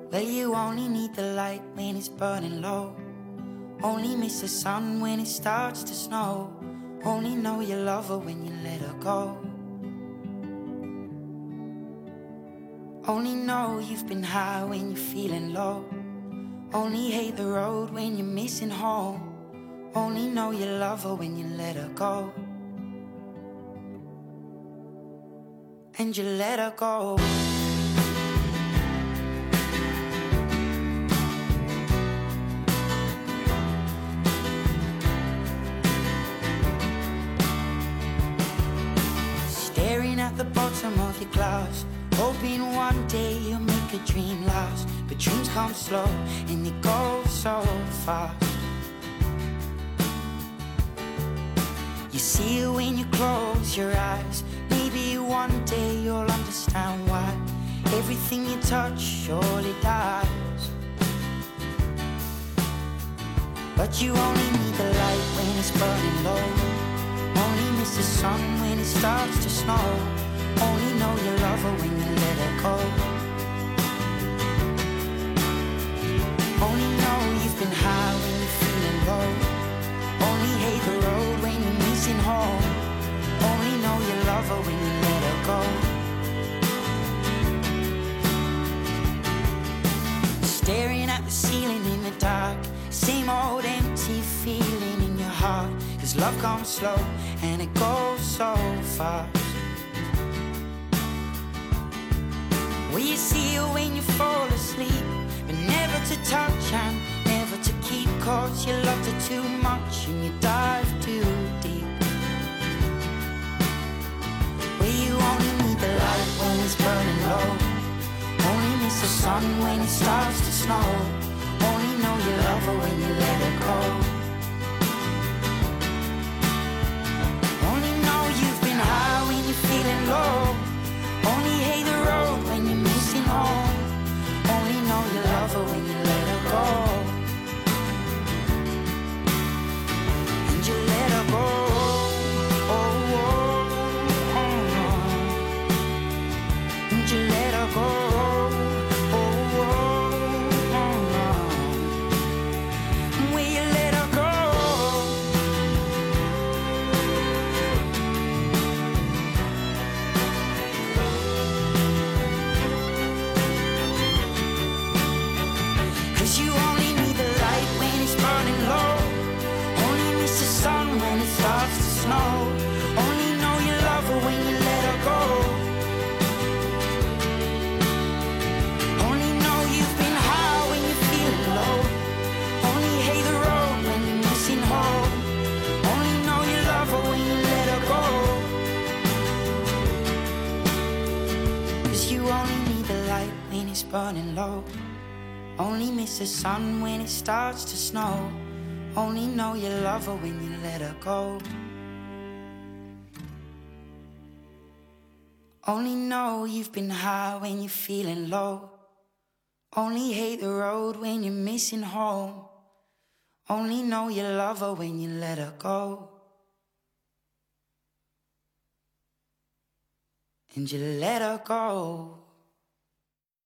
Well, you only need the light when it's burning low. Only miss the sun when it starts to snow. Only know you love her when you let her go. Only know you've been high when you're feeling low. Only hate the road when you're missing home. Only know you love her when you let her go. And you let her go. Staring at the bottom of your glass, hoping one day you'll make a dream last. But dreams come slow and they go so fast. You see it when you close your eyes. Maybe one day you'll understand why everything you touch surely dies. But you only need the light when it's burning low. Only miss the sun when it starts to snow. Only know you love her when you let her go. Only know you've been high when you're feeling low. Only hate the road when you're missing home. Only know you love her when you let her go. Staring at the ceiling in the dark, same old empty feeling in your heart. 'Cause love comes slow and it goes so fast. Well, you see her when you fall asleep, but never to touch and never to keep. 'Cause you loved her too much and you dive too deep. Well, you only need the light when it's burning low. Only miss the sun when it starts to snow. Only know you love her when you let her go. Only know you've been high when you're feeling low. Only hate the road when you're missing home. Only know you love her when you let her go. And you let her go. Oh, oh, oh. And you let her go. Oh, oh, oh. Will you let her go? You only need the light when it's burning low. Only miss the sun when it starts to snow. Only know you love her when you let her go. Only know you've been high when you're feeling low. Only hate the road when you're missing home. Only know you love her when you let her go. 'Cause you only need the light when it's burning low. Only miss the sun when it starts to snow. Only know you love her when you let her go. Only know you've been high when you're feeling low. Only hate the road when you're missing home. Only know you love her when you let her go. And you let her go.